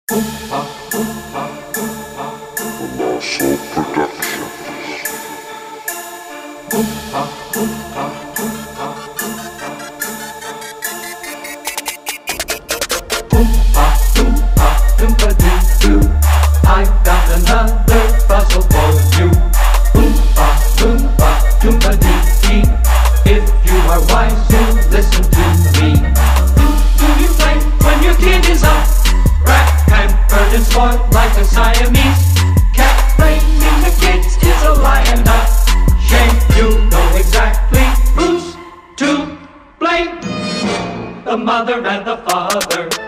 Colossal Productions. I've got another puzzle for you. Oompa, loompa, doompa dee. If you are wise, you listen to me. Do you play when your kid is up? Rat, pampered and spoiled like a Siamese cat. Blaming the kids is a lion up. Shame, you know exactly who's to blame. The mother and the father.